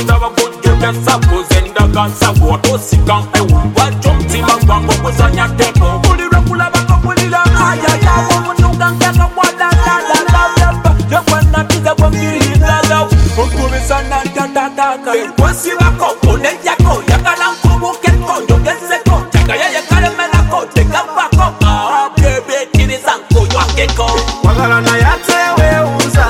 Kutaba kujeka sabu zenda gansa Wato sikan ewu Wajomti magwango kusanya temo Kulira kulaba kakulila Ayaya wamunuga ngaka wala la la la la Jekwana tiza wangiri galau Mukumi sana tatataka Wasi wako kone yako Yakala mkubu keko Yogezeko Chakaya yakale menako Teka wako Bebe kini sanko Wakeko Wagala na yate weuza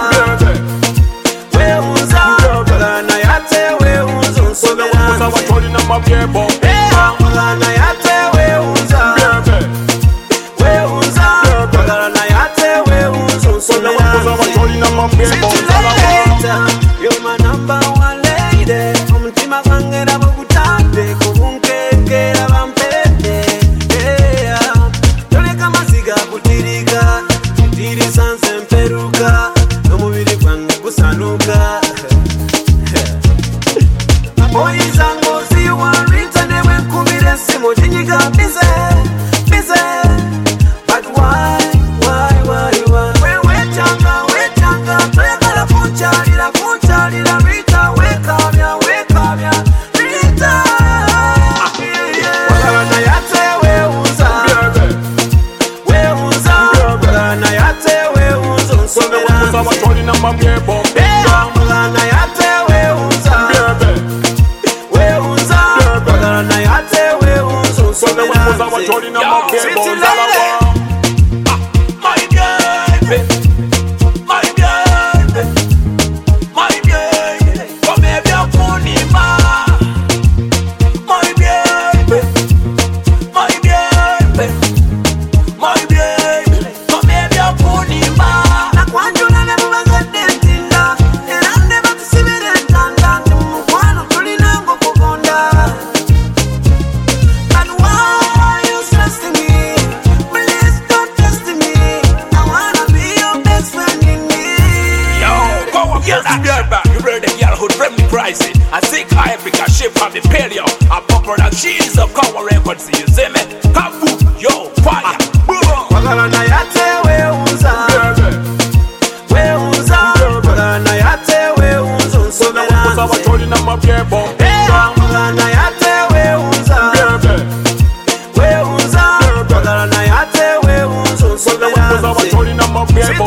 Weuza Wagala na yate weuza Nsomera Wacholi na mabyebo Wagala na yate weuza Weuza Wagala na yate weuza Nsomera Wacholi na mabyebo You're my number one lady Omutima gwange nabugutande Kubunkekera bampende Toleka maziga kutirika Kutirisa nsemperuka Nomubiri gwange gusanuka Boyiza ngozi warita newe nkubire simu jinyiga bize Bize But why Wetanga Toyagala kunchalira Rita Wekabya Rita Wagala na yate weuza Weuza Wagala na yate weuza Nsomera Wacholi na mabyebo Wagala na yate weuza Weuza Wagala na yate weuza Nsomera Wacholi na mabyebo City lady I think Africa shape from the paleo. A popular cheese of Congo records. You see me? Kabu, yo, fire. Wagala na yate weuza Weuza Wagala na yate weuza Nsomera Wacholi na mabyebo Wagala na yate weuza Weuza Wagala na yate weuza Nsomera Wacholi na mabyebo